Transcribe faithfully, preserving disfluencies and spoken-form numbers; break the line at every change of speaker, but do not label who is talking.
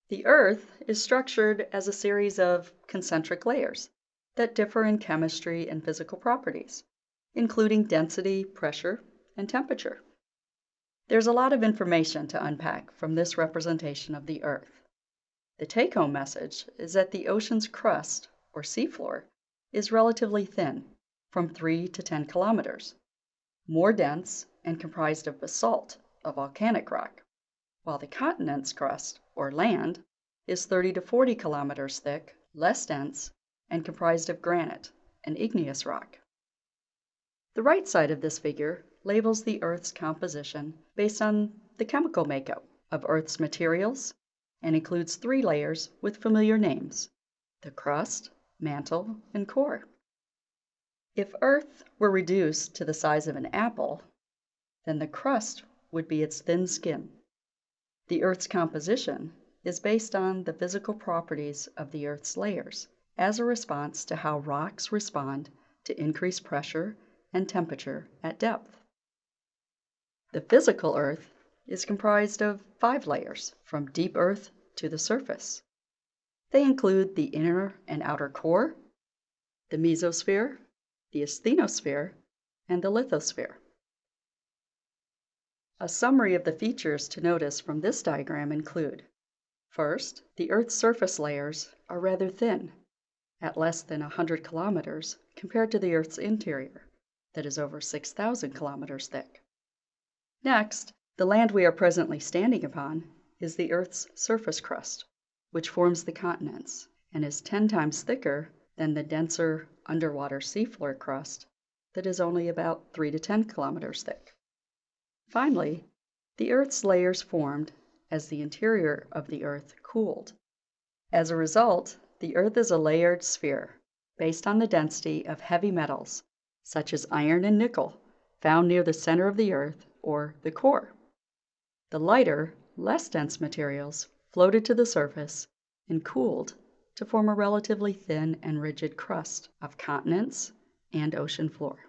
The Earth is structured as a series of concentric layers that differ in chemistry and physical properties, including density, pressure, and temperature. There's a lot of information to unpack from this representation of the Earth. The take-home message is that the ocean's crust, or seafloor, is relatively thin, from three to ten kilometers, more dense and comprised of basalt, a volcanic rock, while the continent's crust, or land, is thirty to forty kilometers thick, less dense, and comprised of granite, an igneous rock. The right side of this figure labels the Earth's composition based on the chemical makeup of Earth's materials and includes three layers with familiar names: the crust, mantle, and core. If Earth were reduced to the size of an apple, then the crust would be its thin skin. The Earth's composition is based on the physical properties of the Earth's layers as a response to how rocks respond to increased pressure and temperature at depth. The physical Earth is comprised of five layers, from deep Earth to the surface. They include the inner and outer core, the mesosphere, the asthenosphere, and the lithosphere. A summary of the features to notice from this diagram include: first, the Earth's surface layers are rather thin, at less than one hundred kilometers, compared to the Earth's interior, that is over six thousand kilometers thick. Next, the land we are presently standing upon is the Earth's surface crust, which forms the continents, and is ten times thicker than the denser underwater seafloor crust that is only about three to ten kilometers thick. Finally, the Earth's layers formed as the interior of the Earth cooled. As a result, the Earth is a layered sphere based on the density of heavy metals, such as iron and nickel, found near the center of the Earth, or the core. The lighter, less dense materials floated to the surface and cooled to form a relatively thin and rigid crust of continents and ocean floor.